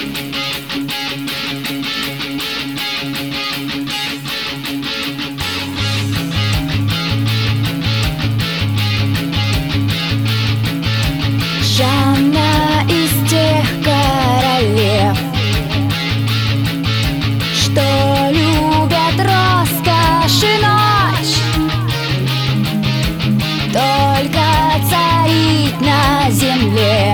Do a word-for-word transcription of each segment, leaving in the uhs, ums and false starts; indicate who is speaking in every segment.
Speaker 1: Жанна из тех королев, что любят роскошь и ночь, только царить на земле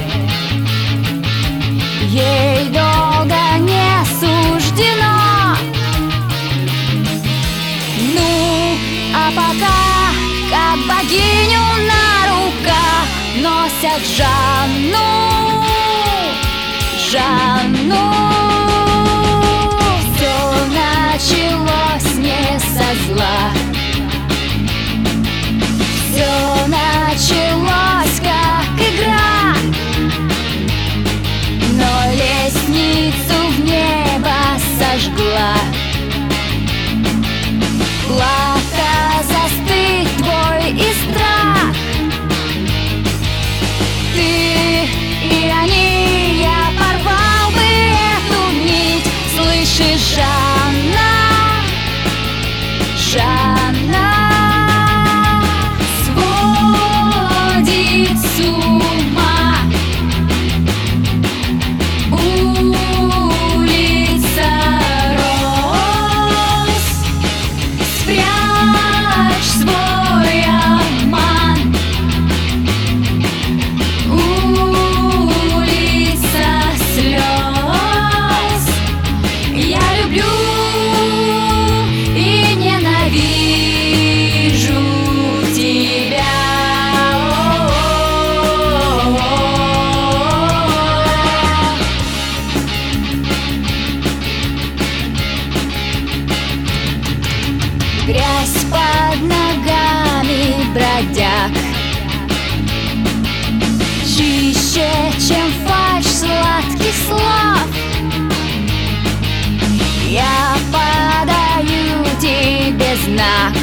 Speaker 1: ей долго не суждено. Ну, а пока, как богиню на руках, носят Жанну, Жанну. Все началось не со зла, все началось как игра, но лестницу в небо сожгла. Плаха, застыть твой и страх, ты и они, я порвал бы эту нить. Слышишь, Жанна, Жанна сводит с ума. Улица роз, спрячь свой обман. Я люблю и ненавижу тебя. Грязь под ногами бродяг чище, чем фальшь сладких слов. Я подаю тебе знак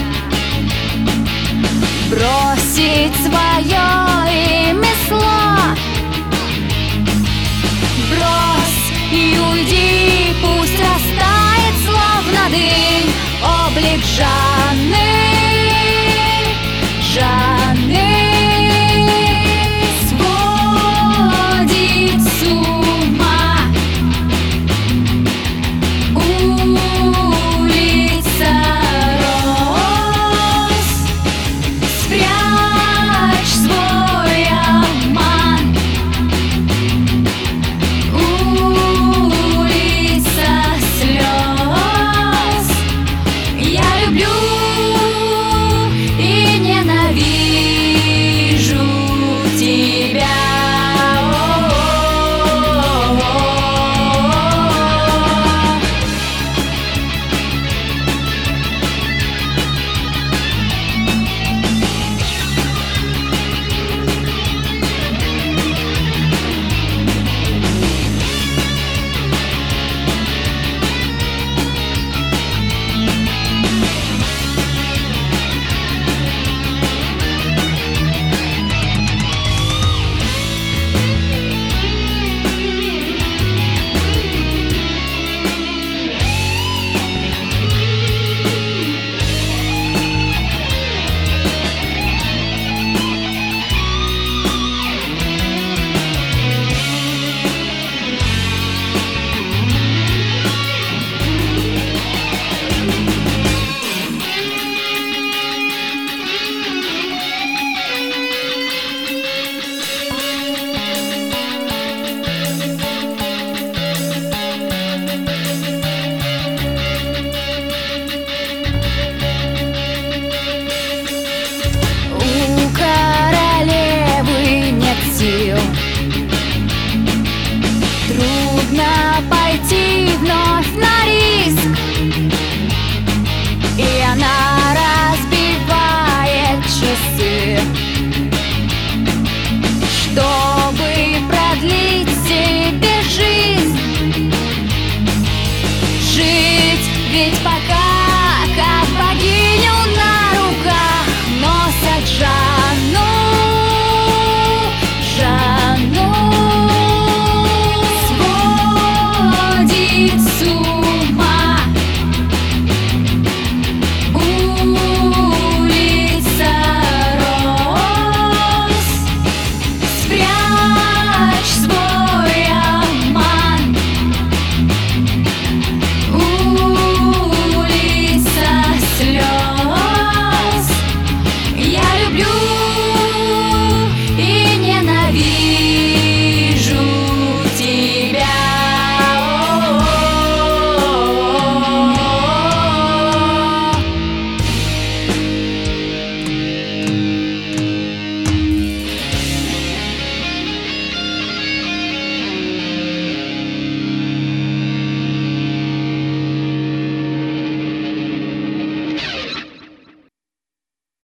Speaker 1: бросить свое ремесло. Брось и уйди, пусть растает, словно дым, облик Жанны, Жанны. Трудно пойти вновь на